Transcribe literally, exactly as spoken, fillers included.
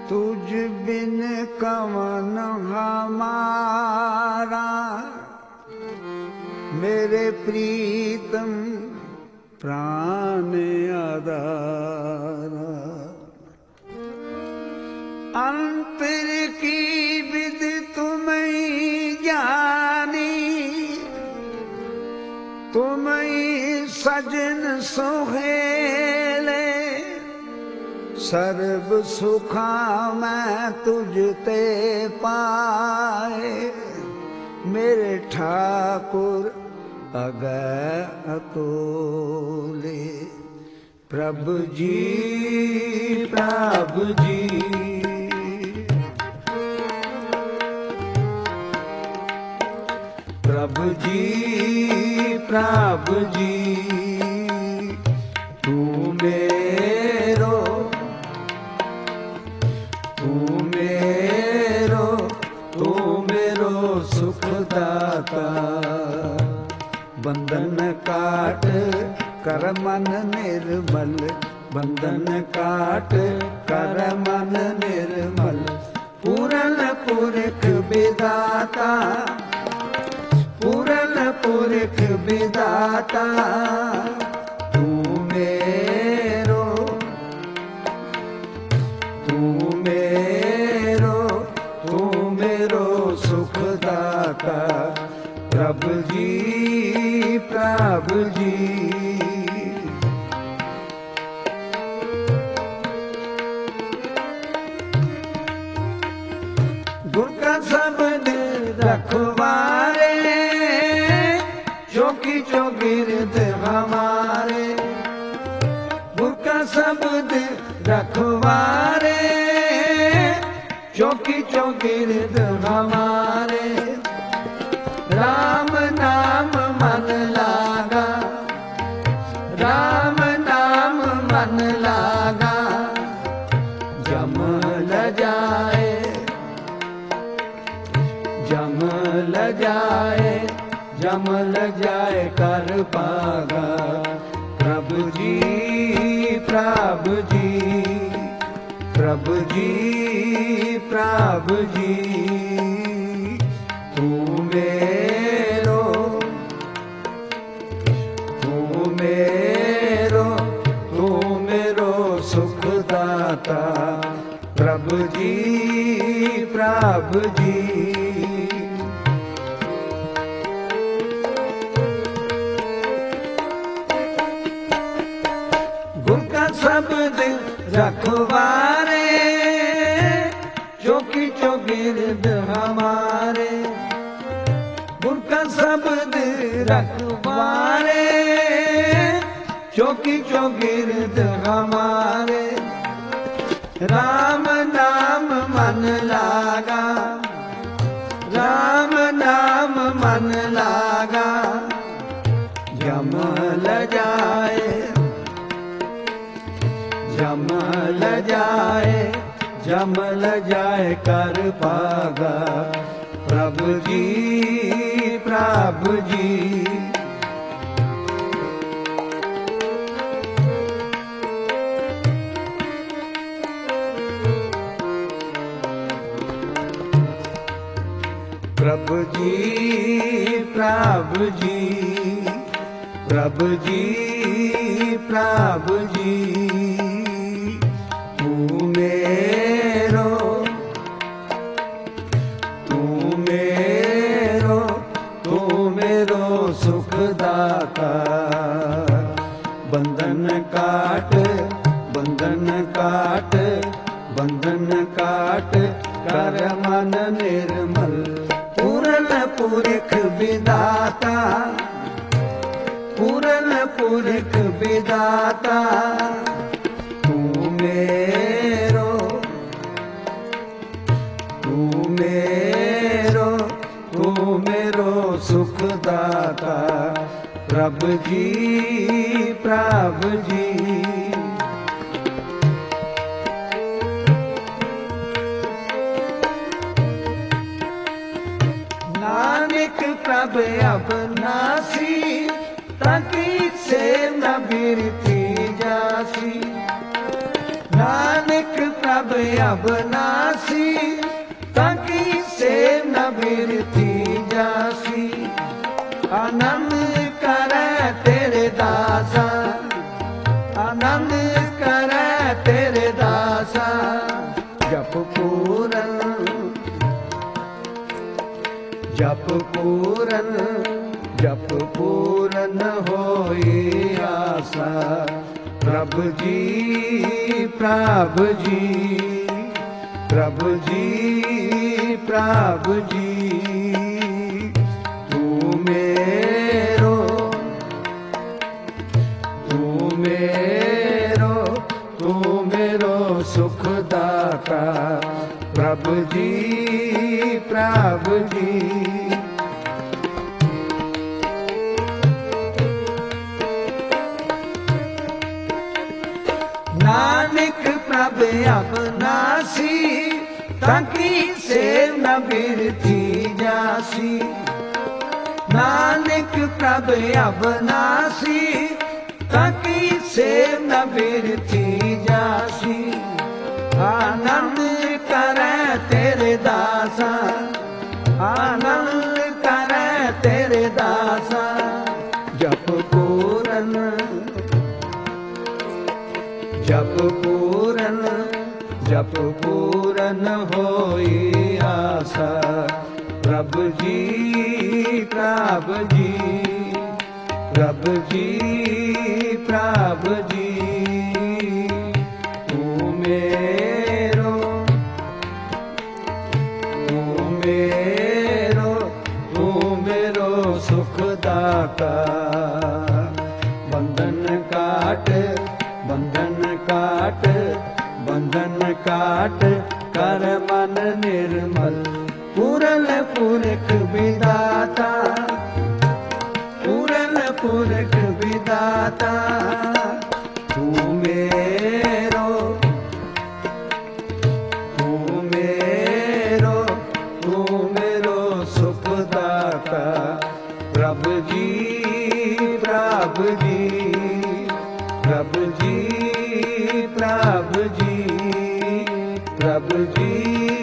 तुझ बिन कवन हमारा मेरे प्रीतम प्राण आधारा। अंतर की विधि तुम्हें जानी, तुम्हें सजन सुहेले। सर्व सुखा मैं तुझते पाए, मेरे ठाकुर अगै अतोले। प्रभु जी प्रभु जी प्रभु जी प्रभु जी, तू मेरो तू मेरो तू मेरो सुखदाता। बंधन काट कर मन निर्मल, बंधन काट कर मन निर्मल। पूरन पुरख विधाता, पूरन पुरख विधाता। तू मेरो तू मेरो तू मेरो सुखदाता। प्रभु जी प्रभु जी, गुर का शब्द रखवारे, चौकी चौगिर्द हमारे। गुर का शब्द रखवारे, चौकी चौगिर्द हमारे। राम नाम मन लागा, राम नाम मन लागा। जम ल जाए जम ल जाए जम ल जाए कर पागा। प्रभु जी प्रभु जी प्रभु जी प्रभु जी, तू मेरो तू मेरो तू मेरो सुखदाता। प्रभु जी प्रभु जी, गुर का शब्द रखवारे, चौकी चौगिर्द हमारे। गुर का शब्द रखवारे, चौकी चौगिर्द हमारे। राम नाम मन लागा, राम नाम मन लागा। जम ल जाए जम ल जाए जम ल जाए कर पागा। प्रभु जी प्रभु जी, प्रभु जी प्रभु जी प्रभु जी प्रभु जी, तू मेरो तू मेरो तू मेरो सुखदाता। बंधन काट बंधन काट बंधन काट कर मन निर्मल। पूरन पुरख विधाता, पूरन पुरख विधाता। तू मेरो तू मेरो तू मेरो सुखदाता। प्रभु जी प्रभु जी, नानक प्रभ अबनासी, ताकि से न बिरती जासी। नानक प्रभ अबनासी, ताकि से न बिरथी जासी। आनंद करे तेरे दासा, आनंद करे तेरे दासा। जप पूरन जप पूरन जप पूरन होई आसा। प्रभु जी प्रभु जी प्रभु जी प्रभु जी, तू मेरो तू मेरो तू मेरो सुखदाता। प्रभु जी प्रभु जी, नानक प्रभ अबनासी, ताकि से न बिरथी जासी। नानक प्रभ अबनासी, ताकि से न बिरथी जासी। आनंद करे तेरे दासा, आनंद करे तेरे दासा। जप पूरन जप पूरन जप पूरन होई आसा। प्रभु जी प्रभु जी प्रभु जी प्रभु जी, तू मेरो तू मेरो तू मेरो सुखदाता। बंधन काट बंधन काट बंधन काट, कर मन निर्मल। पूरन पुरख विदाता, पूरन पुरख विदाता। तू मेरो तू मेरो तू मेरो सुखदाता। प्रभु जी प्रभु जी प्रभु जी प्रभु जी प्रभु जी।